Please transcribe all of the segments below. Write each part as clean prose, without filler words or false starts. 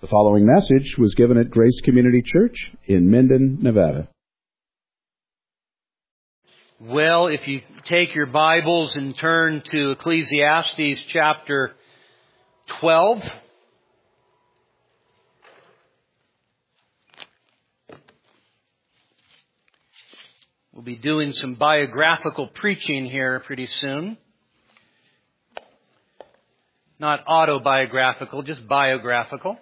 The following message was given at Grace Community Church in Minden, Nevada. Well, if you take your Bibles and turn to Ecclesiastes chapter 12. We'll be doing some biographical preaching here pretty soon. Not autobiographical, just biographical.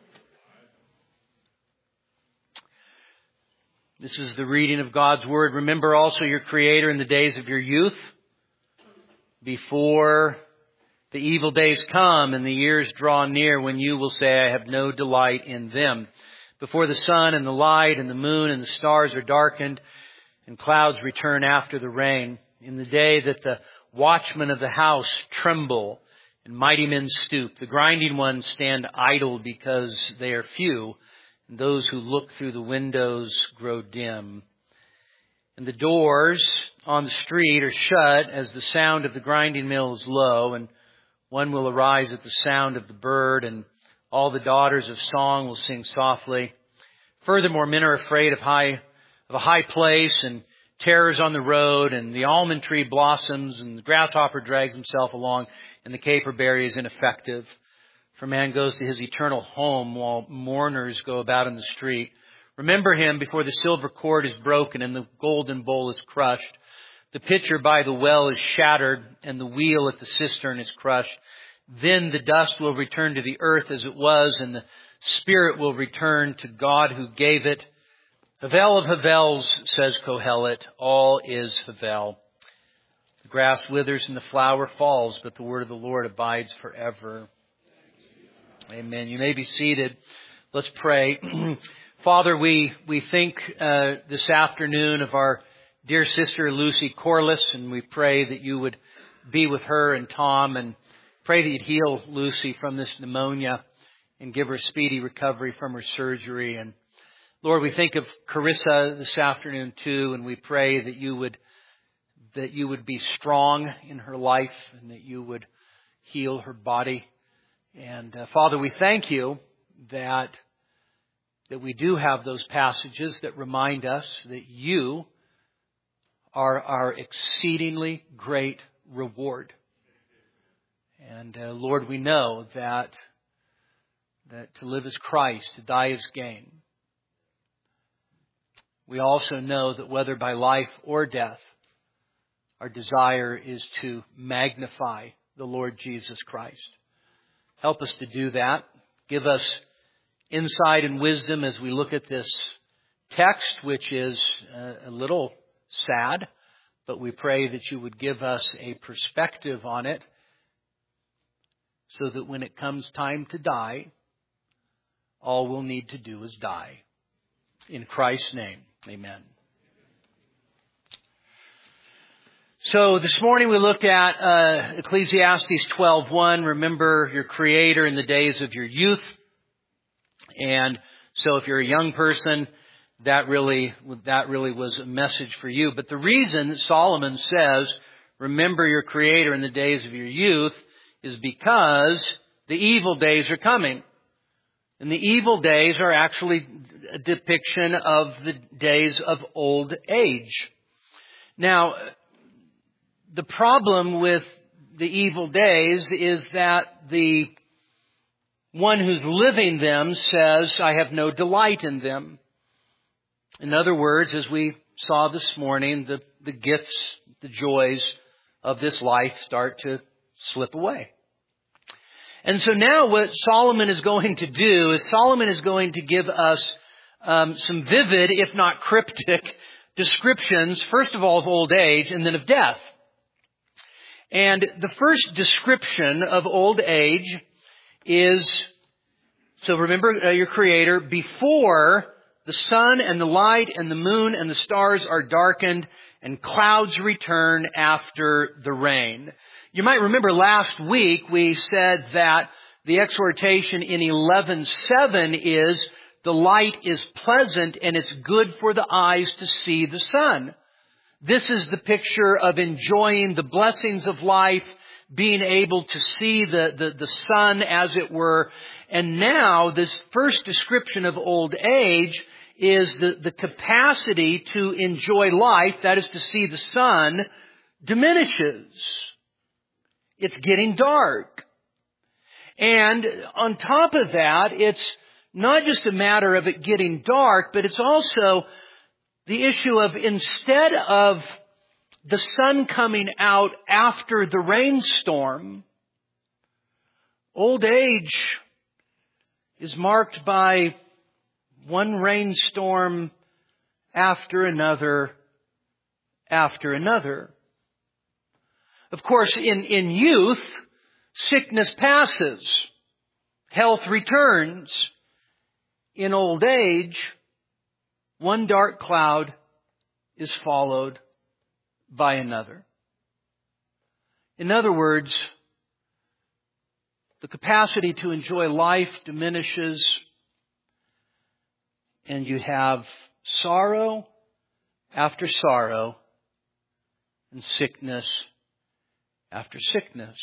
This is the reading of God's Word. Remember also your Creator in the days of your youth, before the evil days come and the years draw near when you will say, I have no delight in them. Before the sun and the light and the moon and the stars are darkened and clouds return after the rain. In the day that the watchmen of the house tremble and mighty men stoop. The grinding ones stand idle because they are few. And those who look through the windows grow dim. And the doors on the street are shut as the sound of the grinding mill is low. And one will arise at the sound of the bird, and all the daughters of song will sing softly. Furthermore, men are afraid of a high place and terrors on the road, and the almond tree blossoms, and the grasshopper drags himself along, and the caperberry is ineffective. For man goes to his eternal home while mourners go about in the street. Remember him before the silver cord is broken and the golden bowl is crushed. The pitcher by the well is shattered and the wheel at the cistern is crushed. Then the dust will return to the earth as it was, and the spirit will return to God who gave it. Havel of Havels, says Kohelet, all is Havel. The grass withers and the flower falls, but the word of the Lord abides forever. Amen. You may be seated. Let's pray. Father, we think this afternoon of our dear sister Lucy Corliss, and we pray that you would be with her and Tom, and pray that you'd heal Lucy from this pneumonia and give her speedy recovery from her surgery. And Lord, we think of Carissa this afternoon too, and we pray that you would be strong in her life and that you would heal her body. And Father, we thank you that we do have those passages that remind us that you are our exceedingly great reward. And Lord, we know that to live is Christ, to die is gain. We also know that whether by life or death, our desire is to magnify the Lord Jesus Christ. Help us to do that. Give us insight and wisdom as we look at this text, which is a little sad, but we pray that you would give us a perspective on it so that when it comes time to die, all we'll need to do is die. In Christ's name, amen. So this morning we looked at Ecclesiastes 12:1. Remember your Creator in the days of your youth. And so if you're a young person, that really was a message for you. But the reason that Solomon says, remember your Creator in the days of your youth, is because the evil days are coming. And the evil days are actually a depiction of the days of old age. Now, the problem with the evil days is that the one who's living them says, I have no delight in them. In other words, as we saw this morning, the gifts, the joys of this life start to slip away. And so now what Solomon is going to do is Solomon is going to give us some vivid, if not cryptic, descriptions, first of all of old age and then of death. And the first description of old age is, so remember your Creator, before the sun and the light and the moon and the stars are darkened and clouds return after the rain. You might remember last week we said that the exhortation in 11:7 is, the light is pleasant and it's good for the eyes to see the sun. This is the picture of enjoying the blessings of life, being able to see the sun, as it were. And now, this first description of old age is the capacity to enjoy life, that is to see the sun, diminishes. It's getting dark. And on top of that, it's not just a matter of it getting dark, but it's also the issue of, instead of the sun coming out after the rainstorm, old age is marked by one rainstorm after another after another. Of course, in youth, sickness passes, health returns. In old age, one dark cloud is followed by another. In other words, the capacity to enjoy life diminishes, and you have sorrow after sorrow and sickness after sickness.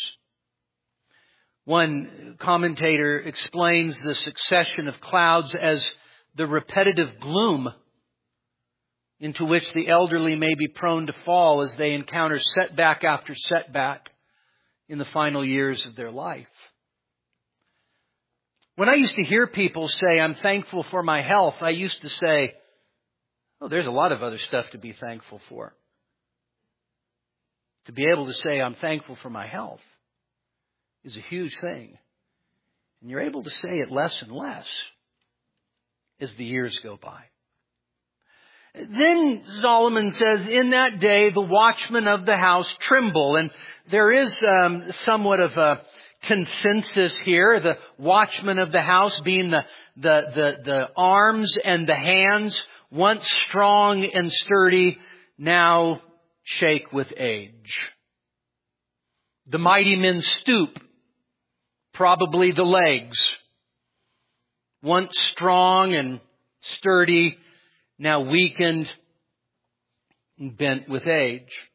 One commentator explains the succession of clouds as the repetitive gloom into which the elderly may be prone to fall as they encounter setback after setback in the final years of their life. When I used to hear people say, "I'm thankful for my health," I used to say, "Oh, there's a lot of other stuff to be thankful for." To be able to say, "I'm thankful for my health," is a huge thing. And you're able to say it less and less as the years go by. Then Solomon says, "In that day the watchmen of the house tremble." And there is somewhat of a consensus here. The watchmen of the house being the arms and the hands, once strong and sturdy, now shake with age. The mighty men stoop, probably the legs, once strong and sturdy, now weakened and bent with age.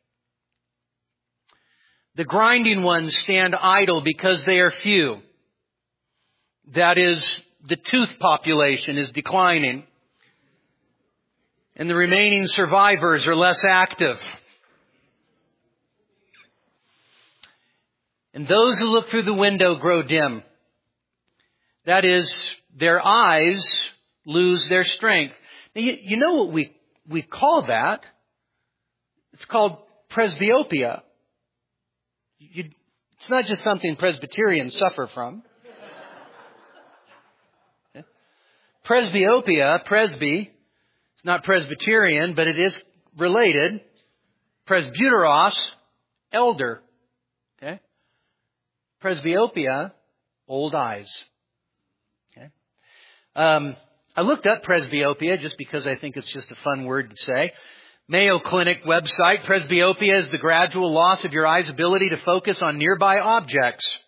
The grinding ones stand idle because they are few. That is, the tooth population is declining, and the remaining survivors are less active. And those who look through the window grow dim. That is, their eyes lose their strength. Now, you know what we call that? It's called presbyopia. It's not just something Presbyterians suffer from. Presbyopia, presby, it's not Presbyterian, but it is related. Presbyteros, elder. Okay? Presbyopia, old eyes. Okay? I looked up presbyopia just because I think it's just a fun word to say. Mayo Clinic website, presbyopia is the gradual loss of your eye's ability to focus on nearby objects.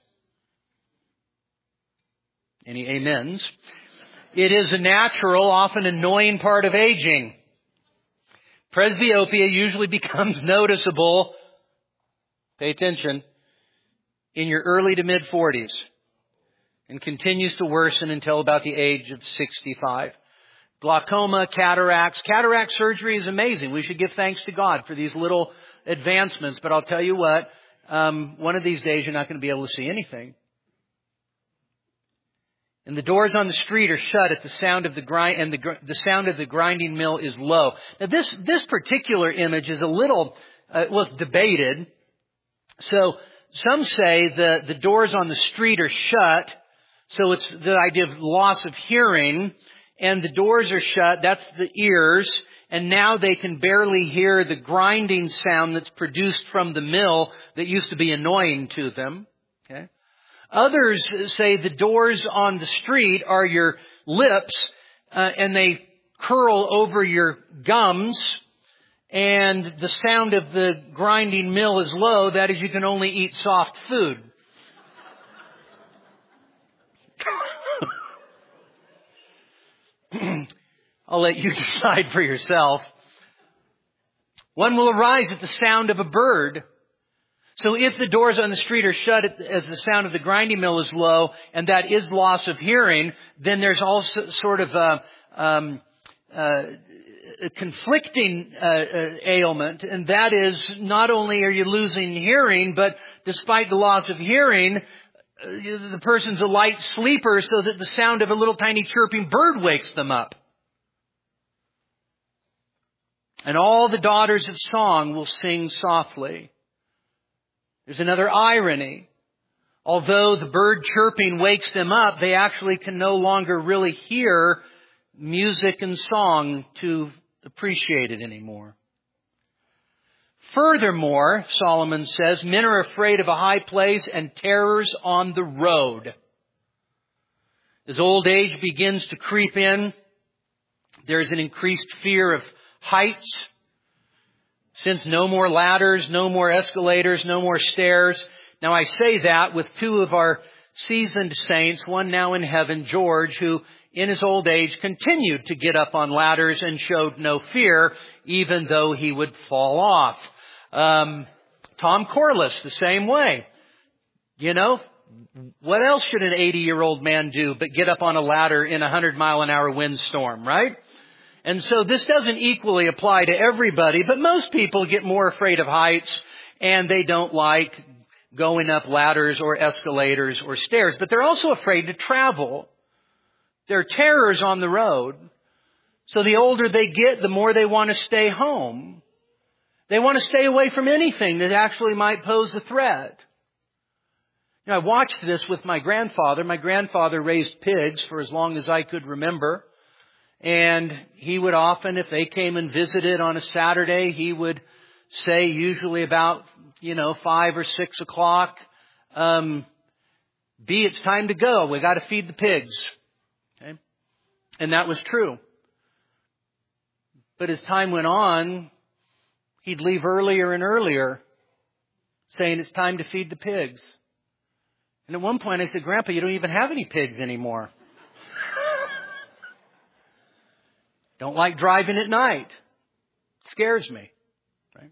Any amens? It is a natural, often annoying part of aging. Presbyopia usually becomes noticeable, pay attention, in your early to mid-40s and continues to worsen until about the age of 65. Glaucoma, cataracts. Cataract surgery is amazing. We should give thanks to God for these little advancements. But I'll tell you what, one of these days you're not going to be able to see anything. And the doors on the street are shut at the sound of the grind, and the sound of the grinding mill is low. Now this particular image is a little, it's debated. So some say the doors on the street are shut. So it's the idea of loss of hearing. And the doors are shut, that's the ears, and now they can barely hear the grinding sound that's produced from the mill that used to be annoying to them. Okay? Others say the doors on the street are your lips, and they curl over your gums, and the sound of the grinding mill is low, that is, you can only eat soft food. I'll let you decide for yourself. One will arise at the sound of a bird. So if the doors on the street are shut as the sound of the grinding mill is low, and that is loss of hearing, then there's also sort of a conflicting ailment, and that is not only are you losing hearing, but despite the loss of hearing, the person's a light sleeper so that the sound of a little tiny chirping bird wakes them up. And all the daughters of song will sing softly. There's another irony. Although the bird chirping wakes them up, they actually can no longer really hear music and song to appreciate it anymore. Furthermore, Solomon says, men are afraid of a high place and terrors on the road. As old age begins to creep in, there's an increased fear of heights. Since no more ladders, no more escalators, no more stairs. Now I say that with two of our seasoned saints, one now in heaven, George, who in his old age continued to get up on ladders and showed no fear, even though he would fall off. Tom Corliss, the same way. You know, what else should an 80-year-old man do but get up on a ladder in a 100-mile-an-hour windstorm, right? And so this doesn't equally apply to everybody, but most people get more afraid of heights, and they don't like going up ladders or escalators or stairs. But they're also afraid to travel. There are terrors on the road. So the older they get, the more they want to stay home. They want to stay away from anything that actually might pose a threat. You know, I watched this with my grandfather. My grandfather raised pigs for as long as I could remember. And he would often, if they came and visited on a Saturday, he would say usually about, 5 or 6 o'clock, B, it's time to go. We got to feed the pigs. Okay? And that was true. But as time went on, he'd leave earlier and earlier, saying it's time to feed the pigs. And at one point I said, Grandpa, you don't even have any pigs anymore. Don't like driving at night. It scares me. Right?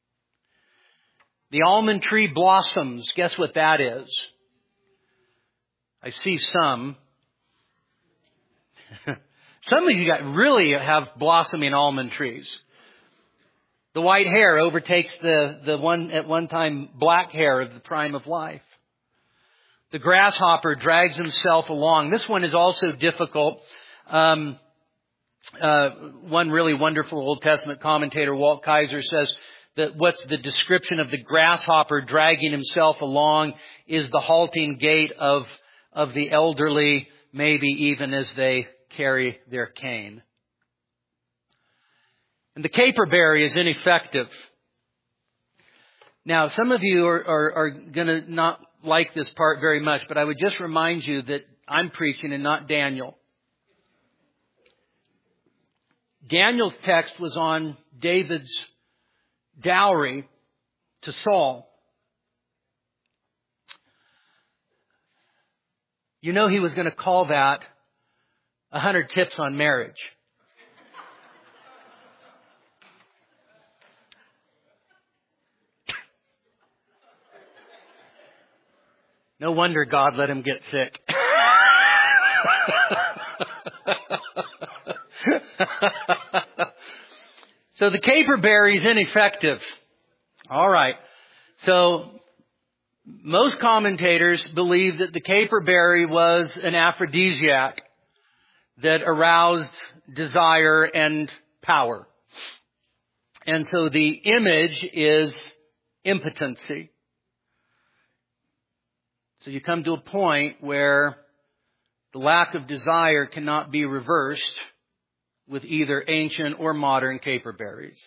The almond tree blossoms. Guess what that is? I see some. Some of you really have blossoming almond trees. The white hair overtakes the one at one time black hair of the prime of life. The grasshopper drags himself along. This one is also difficult. One really wonderful Old Testament commentator, Walt Kaiser, says that what's the description of the grasshopper dragging himself along is the halting gait of the elderly, maybe even as they carry their cane. And the caperberry is ineffective. Now, some of you are going to not like this part very much, but I would just remind you that I'm preaching and not Daniel. Daniel's text was on David's dowry to Saul. You know he was going to call that 100 Tips on Marriage. No wonder God let him get sick. So the caperberry is ineffective. All right. So most commentators believe that the caperberry was an aphrodisiac that aroused desire and power. And so the image is impotency. So you come to a point where the lack of desire cannot be reversed with either ancient or modern caperberries.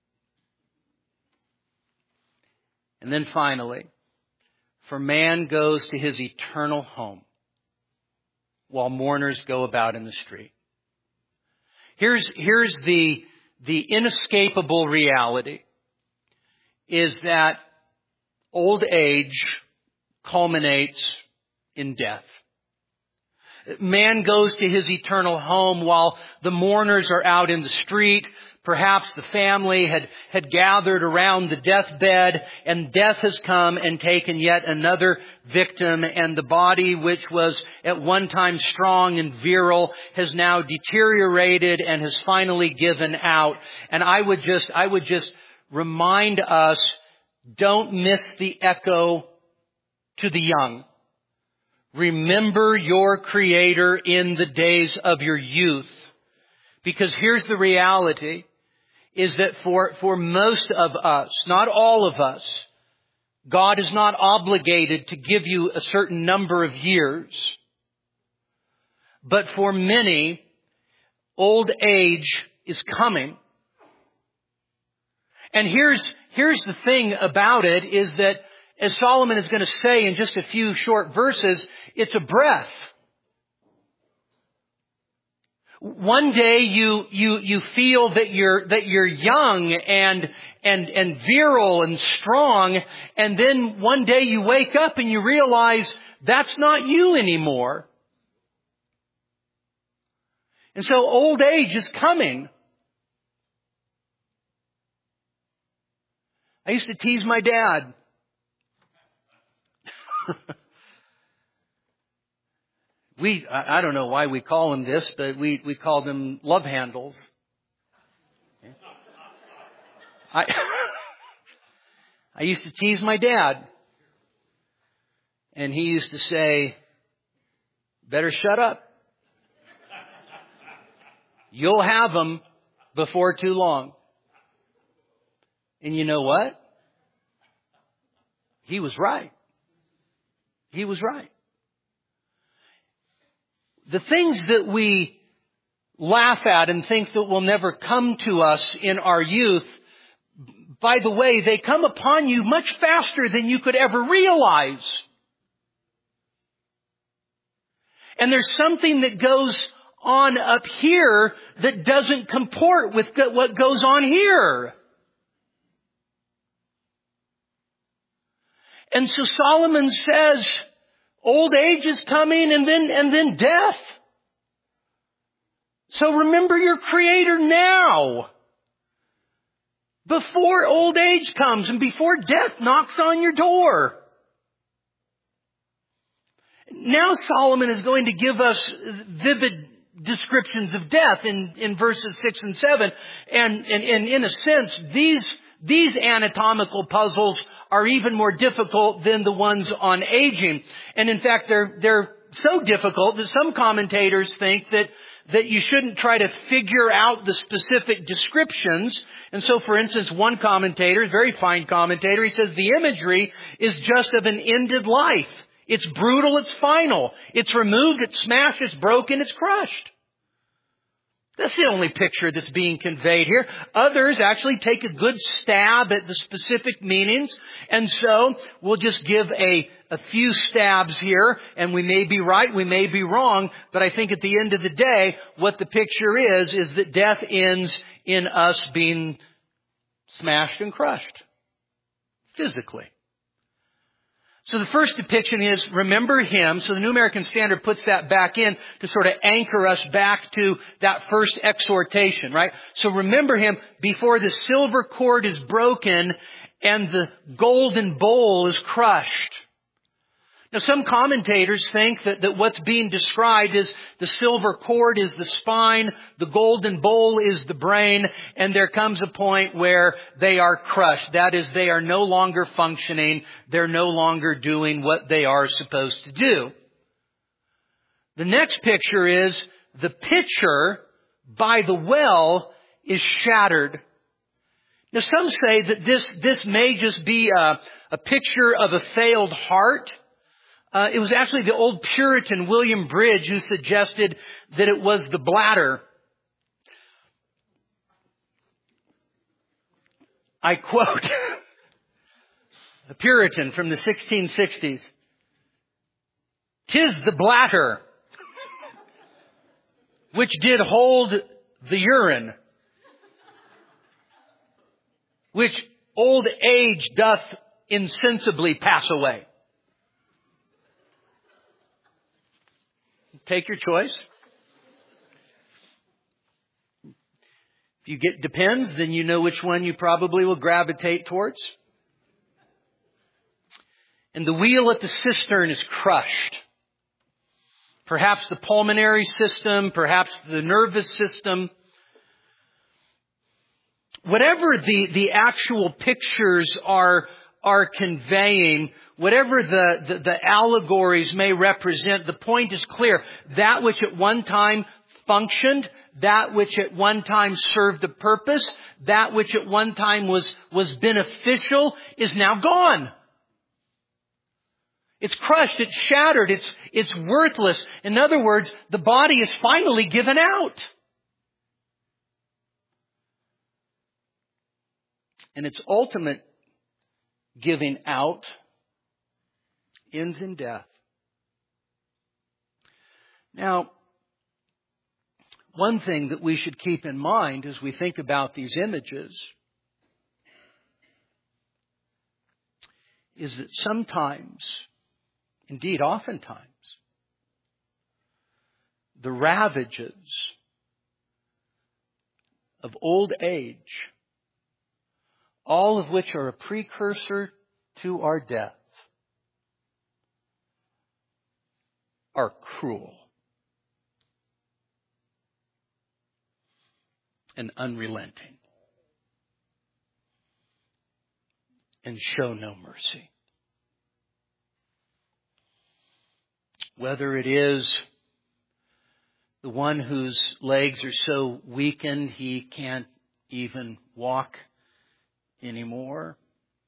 And then finally, for man goes to his eternal home while mourners go about in the street. Here's the inescapable reality is that old age culminates in death. Man goes to his eternal home while the mourners are out in the street. Perhaps the family had gathered around the deathbed, and death has come and taken yet another victim, and the body, which was at one time strong and virile, has now deteriorated and has finally given out. And I would just remind us, don't miss the echo to the young. Remember your Creator in the days of your youth. Because here's the reality, is that for most of us, not all of us, God is not obligated to give you a certain number of years. But for many, old age is coming. And here's the thing about it, is that, as Solomon is going to say in just a few short verses, it's a breath. One day you feel that you're young and virile and strong, and then one day you wake up and you realize that's not you anymore. And so old age is coming. I used to tease my dad. I don't know why we call them this, but we call them love handles. I used to tease my dad. And he used to say, better shut up. You'll have them before too long. And you know what? He was right. He was right. The things that we laugh at and think that will never come to us in our youth, by the way, they come upon you much faster than you could ever realize. And there's something that goes on up here that doesn't comport with what goes on here. And so Solomon says, old age is coming, and then death. So remember your Creator now, before old age comes and before death knocks on your door. Now Solomon is going to give us vivid descriptions of death in verses 6 and 7. And in a sense, these anatomical puzzles are even more difficult than the ones on aging. And in fact, they're so difficult that some commentators think that you shouldn't try to figure out the specific descriptions. And so, for instance, one commentator, a very fine commentator, he says the imagery is just of an ended life. It's brutal, it's final. It's removed, it's smashed, it's broken, it's crushed. That's the only picture that's being conveyed here. Others actually take a good stab at the specific meanings. And so we'll just give a few stabs here. And we may be right, we may be wrong. But I think at the end of the day, what the picture is that death ends in us being smashed and crushed. Physically. So the first depiction is remember Him. So the New American Standard puts that back in to sort of anchor us back to that first exhortation, right? So remember Him before the silver cord is broken and the golden bowl is crushed. Now some commentators think that what's being described is the silver cord is the spine, the golden bowl is the brain, and there comes a point where they are crushed. That is, they are no longer functioning. They're no longer doing what they are supposed to do. The next picture is the pitcher by the well is shattered. Now some say that this may just be a picture of a failed heart. It was actually the old Puritan William Bridge who suggested that it was the bladder. I quote a Puritan from the 1660s. "'Tis the bladder which did hold the urine, which old age doth insensibly pass away." Take your choice. If you get depends, then you know which one you probably will gravitate towards. And the wheel at the cistern is crushed. Perhaps the pulmonary system, perhaps the nervous system. Whatever the actual pictures are conveying, whatever the allegories may represent, the point is clear. That which at one time functioned, that which at one time served a purpose, that which at one time was beneficial is now gone. It's crushed, it's shattered, it's worthless. In other words, the body is finally given out. And its ultimate giving out ends in death. Now, one thing that we should keep in mind as we think about these images is that sometimes, indeed oftentimes, the ravages of old age, all of which are a precursor to our death, are cruel and unrelenting and show no mercy. Whether it is the one whose legs are so weakened he can't even walk anymore,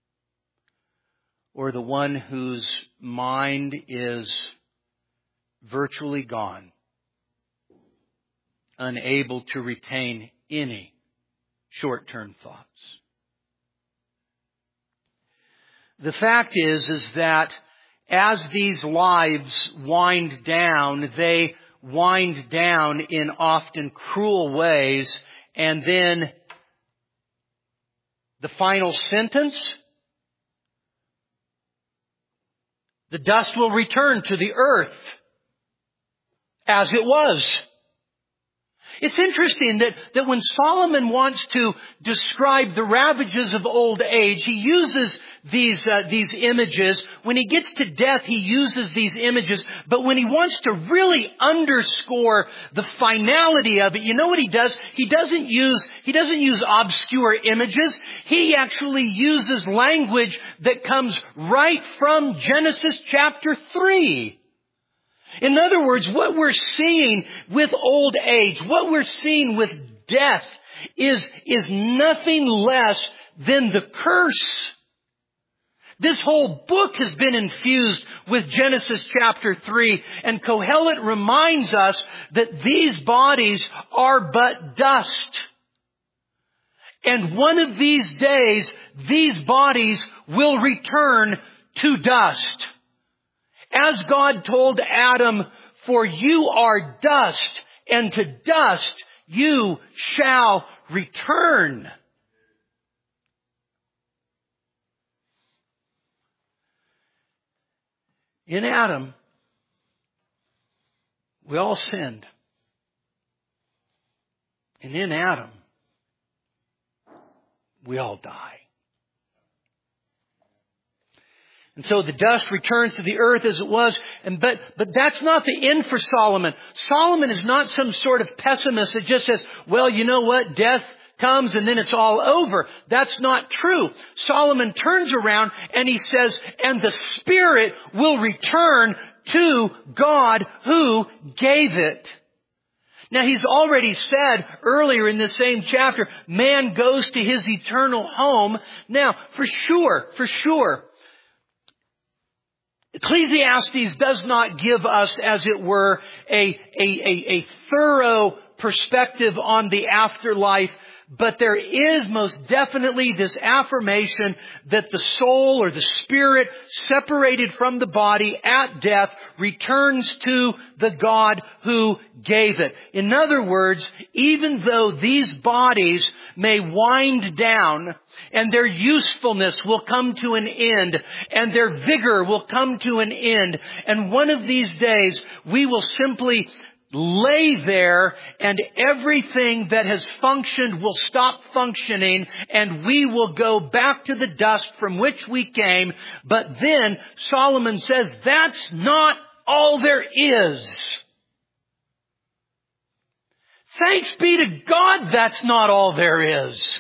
or the one whose mind is virtually gone, unable to retain any short-term thoughts. The fact is that as these lives wind down, they wind down in often cruel ways, and then the final sentence, the dust will return to the earth as it was. It's interesting that when Solomon wants to describe the ravages of old age, he uses these images. When he gets to death, he uses these images. But when he wants to really underscore the finality of it, you know what he does? He doesn't use obscure images. He actually uses language that comes right from Genesis chapter 3. In other words, what we're seeing with old age, what we're seeing with death is nothing less than the curse. This whole book has been infused with Genesis chapter 3, and Kohelet reminds us that these bodies are but dust. And one of these days, these bodies will return to dust. As God told Adam, "For you are dust, and to dust you shall return." In Adam, we all sinned. And in Adam, we all die. And so the dust returns to the earth as it was. But that's not the end for Solomon. Solomon is not some sort of pessimist that just says, well, you know what? Death comes and then it's all over. That's not true. Solomon turns around and he says, and the spirit will return to God who gave it. Now he's already said earlier in the same chapter, man goes to his eternal home. Now, for sure, Ecclesiastes does not give us, as it were, a thorough perspective on the afterlife. But there is most definitely this affirmation that the soul or the spirit separated from the body at death returns to the God who gave it. In other words, even though these bodies may wind down and their usefulness will come to an end and their vigor will come to an end, and one of these days we will simply lay there and everything that has functioned will stop functioning and we will go back to the dust from which we came. But then Solomon says that's not all there is. Thanks be to God, that's not all there is.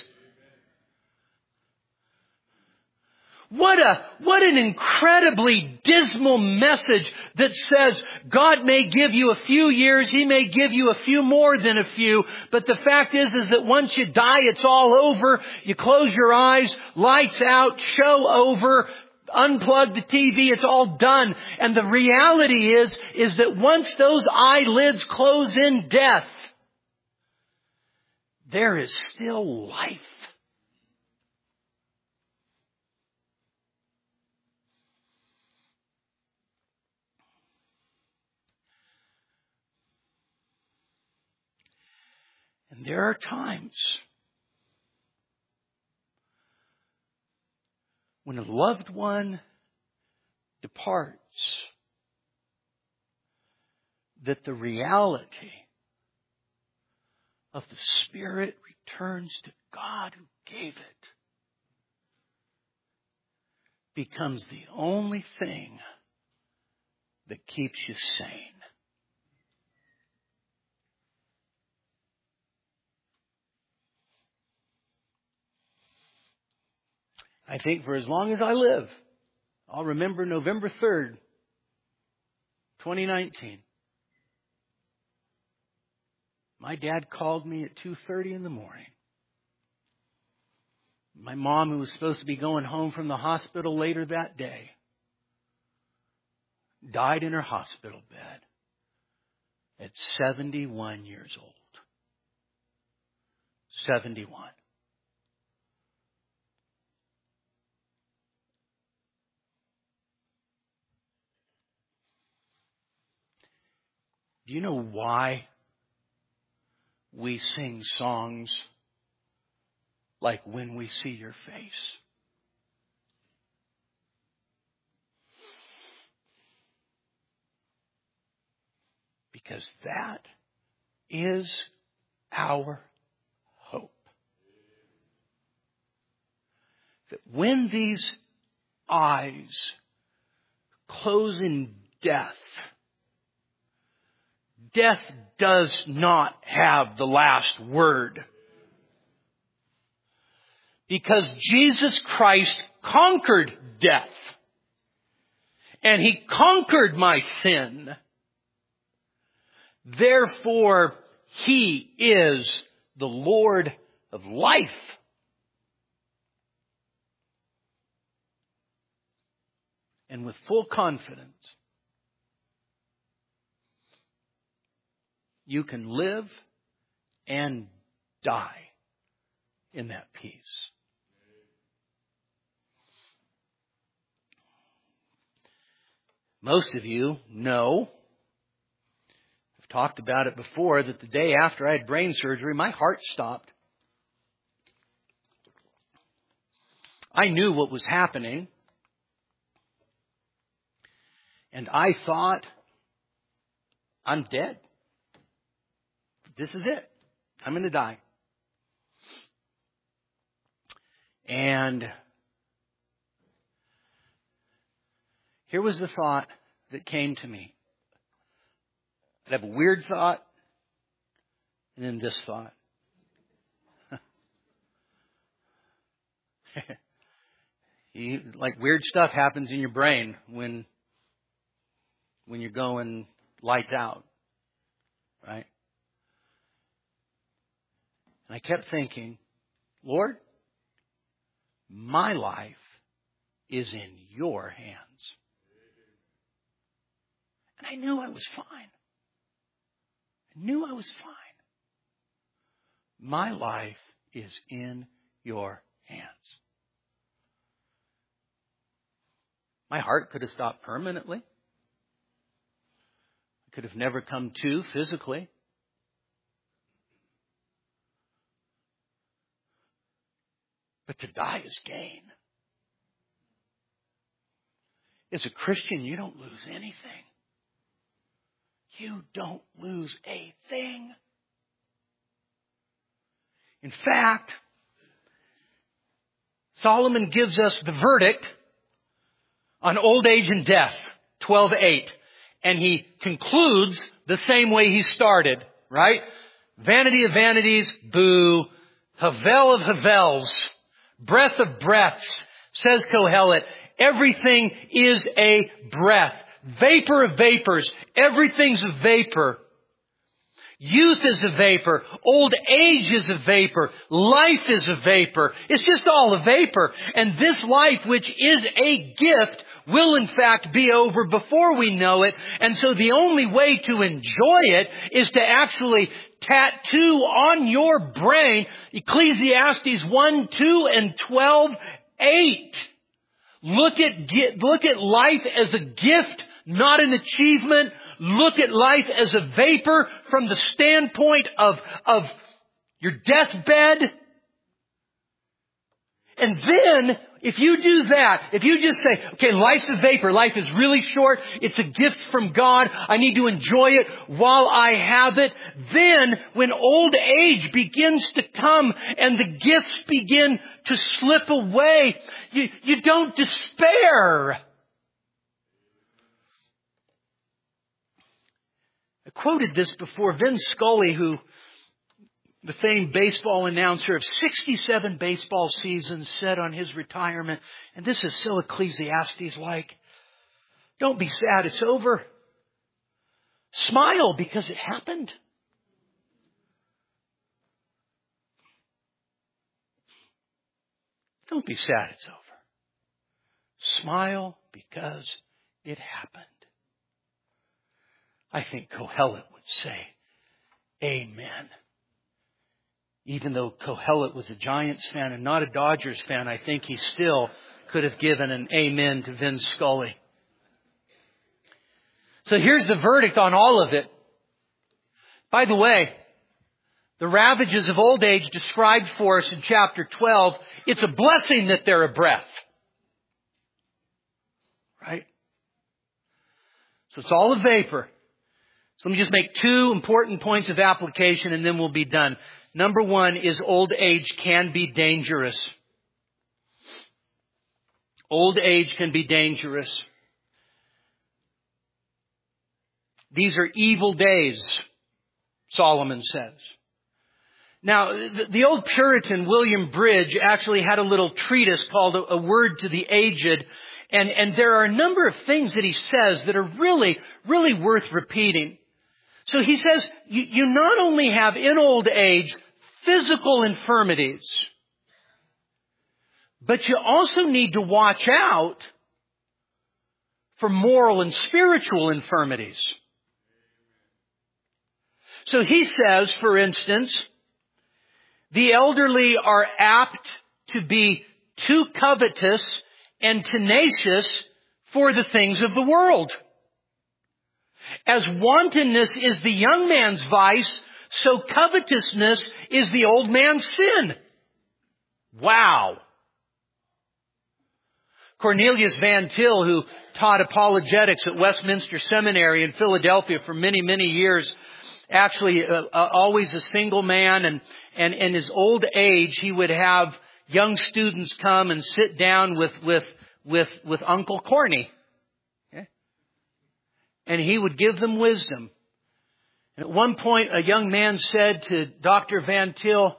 What an incredibly dismal message that says God may give you a few years, He may give you a few more than a few, but the fact is that once you die, it's all over. You close your eyes, lights out, show over, unplug the TV, it's all done. And the reality is that once those eyelids close in death, there is still life. And there are times when a loved one departs that the reality of the Spirit returns to God who gave it becomes the only thing that keeps you sane. I think for as long as I live, I'll remember November 3rd, 2019. My dad called me at 2:30 in the morning. My mom, who was supposed to be going home from the hospital later that day, died in her hospital bed at 71 years old. 71. Do you know why we sing songs like When We See Your Face? Because that is our hope. That when these eyes close in death, death does not have the last word. Because Jesus Christ conquered death. And He conquered my sin. Therefore, He is the Lord of life. And with full confidence, you can live and die in that peace. Most of you know, I've talked about it before, that the day after I had brain surgery, my heart stopped. I knew what was happening. And I thought, I'm dead. This is it. I'm going to die. And here was the thought that came to me. I'd have a weird thought, and then this thought. Like weird stuff happens in your brain when you're going lights out, right? And I kept thinking, Lord, my life is in your hands. And I knew I was fine. I knew I was fine. My life is in your hands. My heart could have stopped permanently. I could have never come to physically. But to die is gain. As a Christian, you don't lose anything. You don't lose a thing. In fact, Solomon gives us the verdict on old age and death, 12:8. And he concludes the same way he started, right? Vanity of vanities, boo. Havel of havels, breath of breaths, says Kohelet. Everything is a breath. Vapor of vapors. Everything's a vapor. Youth is a vapor. Old age is a vapor. Life is a vapor. It's just all a vapor. And this life, which is a gift, will in fact be over before we know it. And so the only way to enjoy it is to actually tattoo on your brain Ecclesiastes 1, 2, and 12:8. Look at life as a gift, not an achievement. Look at life as a vapor from the standpoint of your deathbed. And then, if you do that, if you just say, okay, life's a vapor, life is really short, it's a gift from God, I need to enjoy it while I have it, then when old age begins to come and the gifts begin to slip away, you don't despair. I quoted this before. Vin Scully, the famed baseball announcer of 67 baseball seasons, said on his retirement, and this is so Ecclesiastes-like, don't be sad, it's over. Smile because it happened. Don't be sad, it's over. Smile because it happened. I think Kohelet would say, amen. Even though Kohelet was a Giants fan and not a Dodgers fan, I think he still could have given an amen to Vin Scully. So here's the verdict on all of it. By the way, the ravages of old age described for us in chapter 12, it's a blessing that they're a breath. Right? So it's all a vapor. So let me just make two important points of application and then we'll be done. Number one is old age can be dangerous. Old age can be dangerous. These are evil days, Solomon says. Now, the old Puritan William Bridge actually had a little treatise called A Word to the Aged. And there are a number of things that he says that are really, really worth repeating. So he says, you not only have in old age physical infirmities, but you also need to watch out for moral and spiritual infirmities. So he says, for instance, the elderly are apt to be too covetous and tenacious for the things of the world. As wantonness is the young man's vice, so covetousness is the old man's sin. Wow. Cornelius Van Til, who taught apologetics at Westminster Seminary in Philadelphia for many, many years, actually always a single man, and in his old age he would have young students come and sit down with Uncle Corny. And he would give them wisdom. And at one point, a young man said to Dr. Van Til,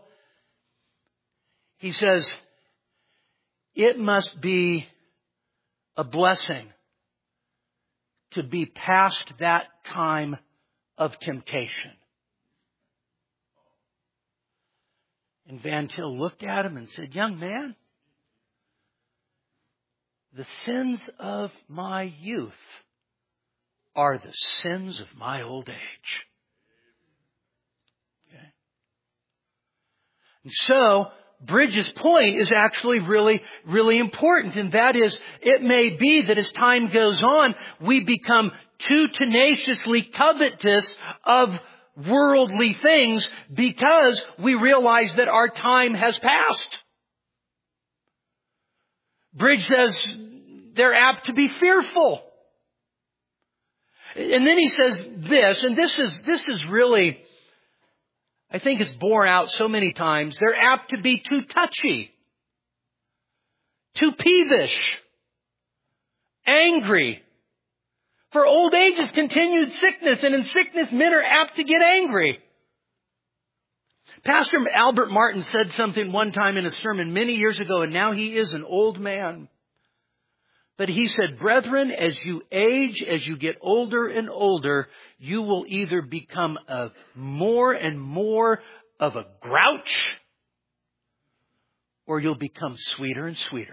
he says, it must be a blessing to be past that time of temptation. And Van Til looked at him and said, young man, the sins of my youth are the sins of my old age. Okay? And so, Bridges' point is actually really, really important. And that is, it may be that as time goes on, we become too tenaciously covetous of worldly things because we realize that our time has passed. Bridge says they're apt to be fearful. And then he says this, and this is really, I think it's borne out so many times. They're apt to be too touchy, too peevish, angry. For old age is continued sickness, and in sickness men are apt to get angry. Pastor Albert Martin said something one time in a sermon many years ago, and now he is an old man. But he said, brethren, as you age, as you get older and older, you will either become more and more of a grouch, or you'll become sweeter and sweeter.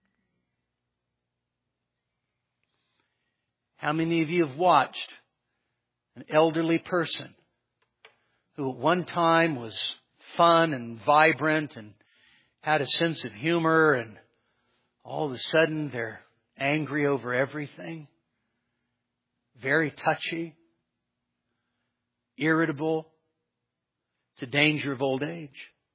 How many of you have watched an elderly person who at one time was fun and vibrant and had a sense of humor, and all of a sudden they're angry over everything, very touchy, irritable? It's a danger of old age.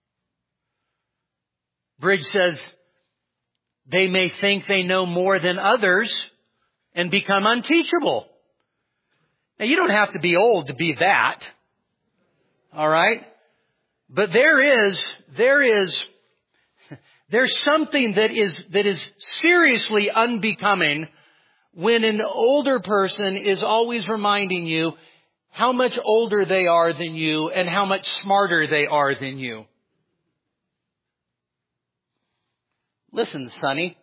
Bridge says they may think they know more than others and become unteachable. Now, you don't have to be old to be that. All right? But there's something that is seriously unbecoming when an older person is always reminding you how much older they are than you and how much smarter they are than you. Listen, Sonny,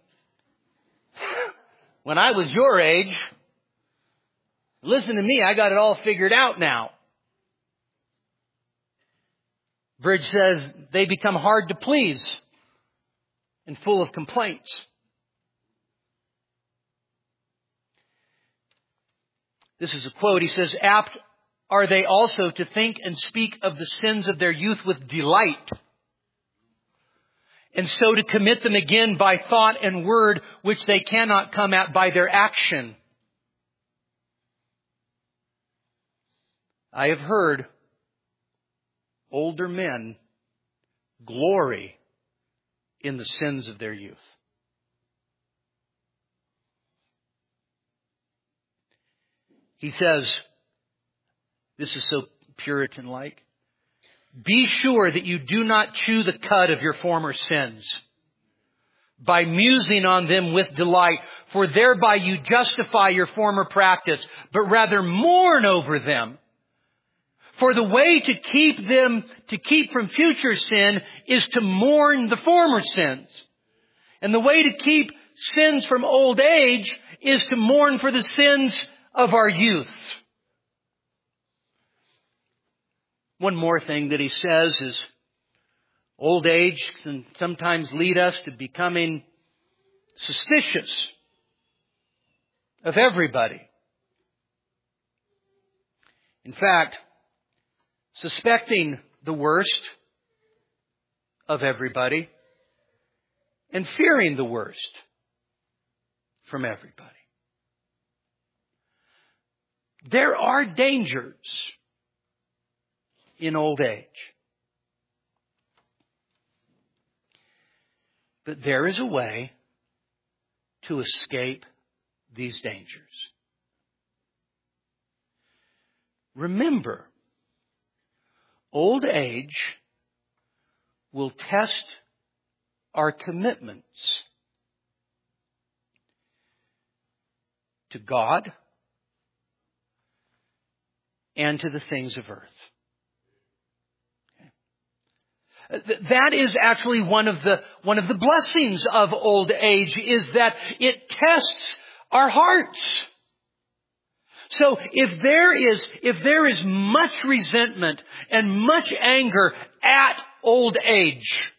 when I was your age, listen to me, I got it all figured out now. Bridge says they become hard to please and full of complaints. This is a quote. He says, apt are they also to think and speak of the sins of their youth with delight, and so to commit them again by thought and word, which they cannot come at by their action. I have heard older men glory in the sins of their youth. He says, this is so Puritan-like, be sure that you do not chew the cud of your former sins by musing on them with delight, for thereby you justify your former practice, but rather mourn over them. For the way to keep from future sin is to mourn the former sins. And the way to keep sins from old age is to mourn for the sins of our youth. One more thing that he says is old age can sometimes lead us to becoming suspicious of everybody. In fact, suspecting the worst of everybody and fearing the worst from everybody. There are dangers in old age. But there is a way to escape these dangers. Remember, old age will test our commitments to God and to the things of earth. That is actually one of the blessings of old age, is that it tests our hearts. So if there is much resentment and much anger at old age,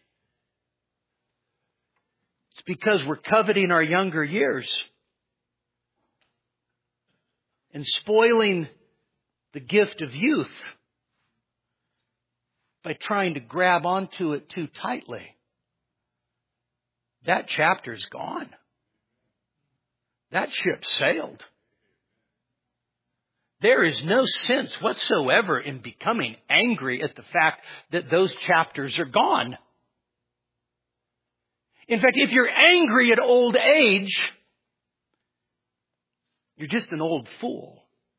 it's because we're coveting our younger years and spoiling the gift of youth by trying to grab onto it too tightly. That chapter's gone. That ship sailed. There is no sense whatsoever in becoming angry at the fact that those chapters are gone. In fact, if you're angry at old age, you're just an old fool.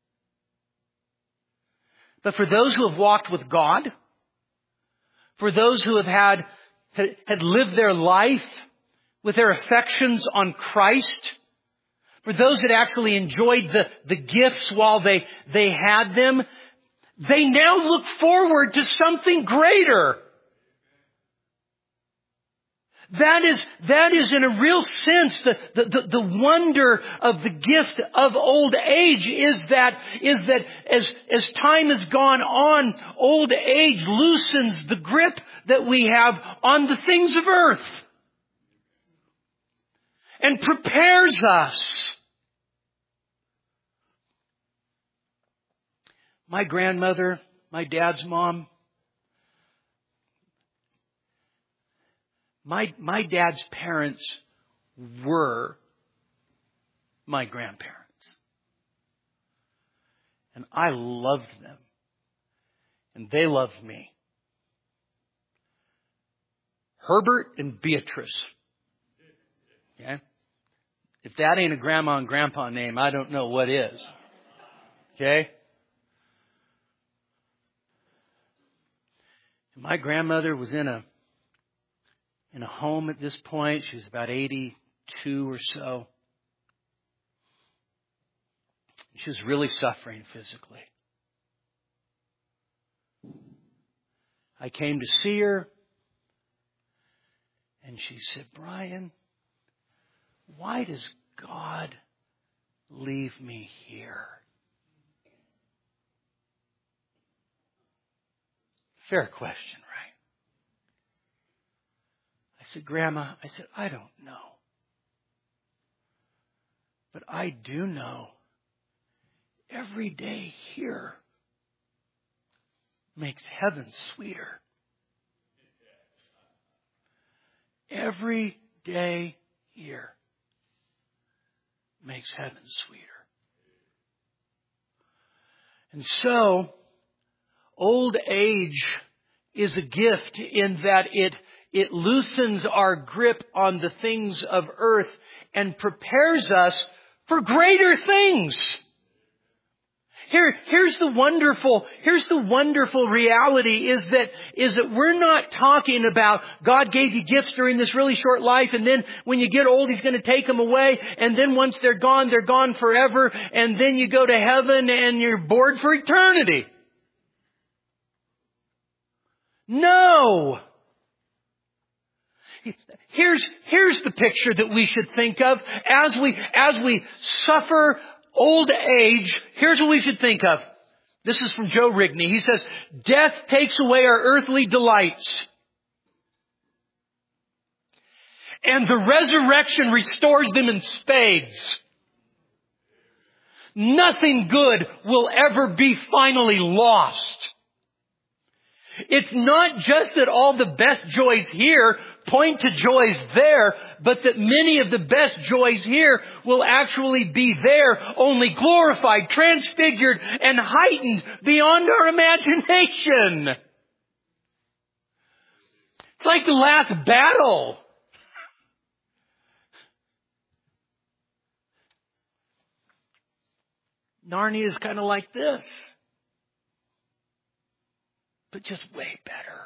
But for those who have walked with God, for those who have had lived their life with their affections on Christ, for those that actually enjoyed the gifts while they had them, they now look forward to something greater. That is in a real sense the wonder of the gift of old age is that as time has gone on, old age loosens the grip that we have on the things of earth and prepares us. My grandmother, my dad's mom, my dad's parents were my grandparents. And I loved them. And they loved me. Herbert and Beatrice. Okay? If that ain't a grandma and grandpa name, I don't know what is. Okay? My grandmother was in a home at this point. She was about 82 or so. She was really suffering physically. I came to see her, and she said, "Brian, why does God leave me here?" Fair question, right? I said, "Grandma," "I don't know. But I do know every day here makes heaven sweeter. Every day here makes heaven sweeter." And so, old age is a gift in that it loosens our grip on the things of earth and prepares us for greater things. Here's the wonderful reality is that we're not talking about God gave you gifts during this really short life, and then when you get old, He's going to take them away, and then once they're gone forever, and then you go to heaven and you're bored for eternity. No! Here's the picture that we should think of as we suffer old age. Here's what we should think of. This is from Joe Rigney. He says, "Death takes away our earthly delights, and the resurrection restores them in spades. Nothing good will ever be finally lost." It's not just that all the best joys here point to joys there, but that many of the best joys here will actually be there, only glorified, transfigured, and heightened beyond our imagination. It's like the last battle. Narnia is kind of like this, but just way better.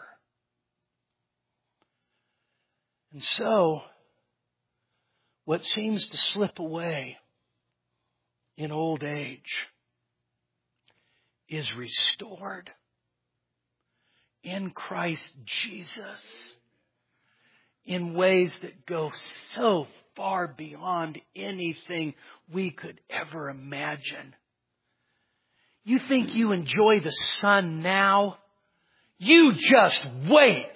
And so, what seems to slip away in old age is restored in Christ Jesus in ways that go so far beyond anything we could ever imagine. You think you enjoy the sun now? You just wait.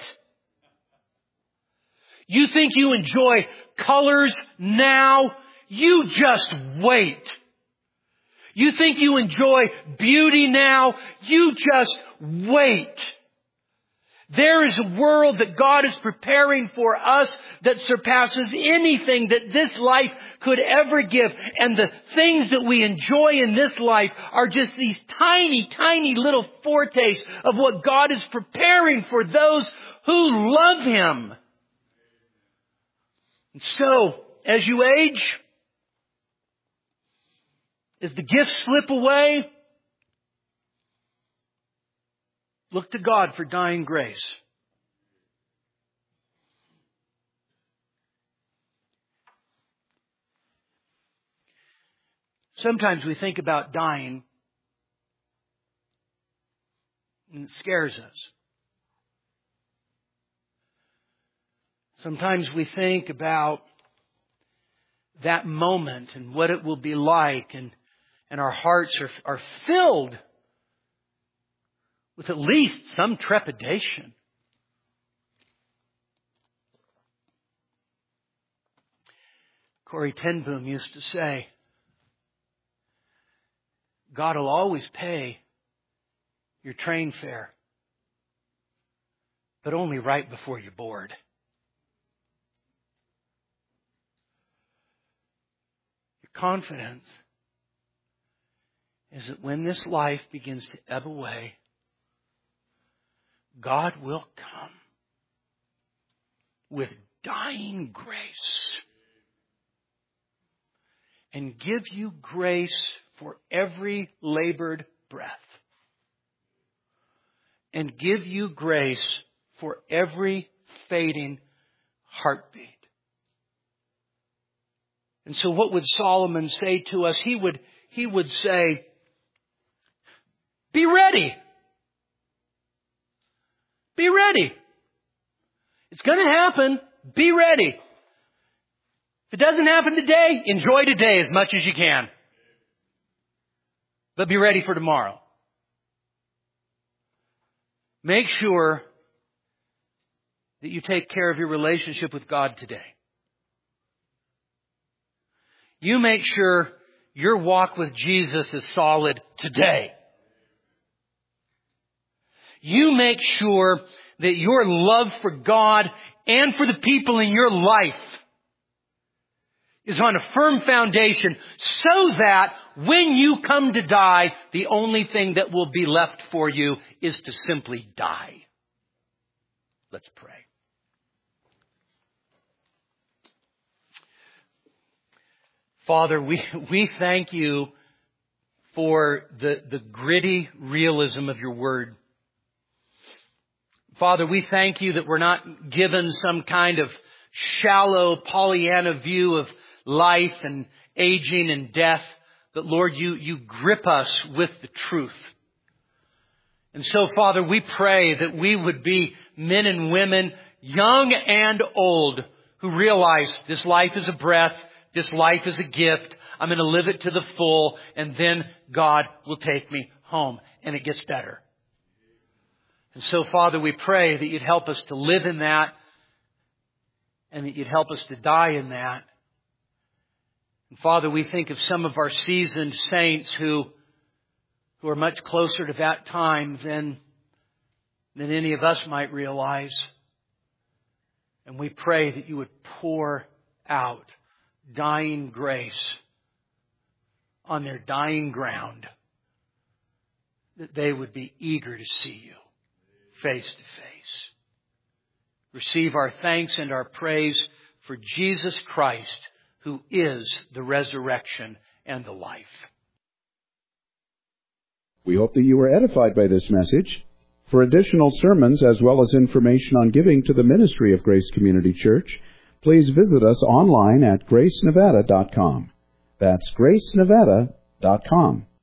You think you enjoy colors now? You just wait. You think you enjoy beauty now? You just wait. There is a world that God is preparing for us that surpasses anything that this life could ever give. And the things that we enjoy in this life are just these tiny, tiny little foretastes of what God is preparing for those who love Him. And so, as you age, as the gifts slip away, look to God for dying grace. Sometimes we think about dying and it scares us. Sometimes we think about that moment and what it will be like, and our hearts are filled with at least some trepidation. Corrie ten Boom used to say, God will always pay your train fare, but only right before you're bored. Your confidence is that when this life begins to ebb away, God will come with dying grace and give you grace for every labored breath, and give you grace for every fading heartbeat. And so what would Solomon say to us? He would say, be ready. Be ready. It's going to happen. Be ready. If it doesn't happen today, enjoy today as much as you can. But be ready for tomorrow. Make sure that you take care of your relationship with God today. You make sure your walk with Jesus is solid today. You make sure that your love for God and for the people in your life is on a firm foundation, so that when you come to die, the only thing that will be left for you is to simply die. Let's pray. Father, we thank you for the gritty realism of your word. Father, we thank you that we're not given some kind of shallow Pollyanna view of life and aging and death, but Lord, you grip us with the truth. And so, Father, we pray that we would be men and women, young and old, who realize this life is a breath, this life is a gift, I'm going to live it to the full, and then God will take me home, and it gets better. And so, Father, we pray that you'd help us to live in that, and that you'd help us to die in that. And Father, we think of some of our seasoned saints who are much closer to that time than any of us might realize. And we pray that you would pour out dying grace on their dying ground, that they would be eager to see you face to face. Receive our thanks and our praise for Jesus Christ, who is the resurrection and the life. We hope that you were edified by this message. For additional sermons as well as information on giving to the ministry of Grace Community Church, please visit us online at gracenevada.com. That's gracenevada.com.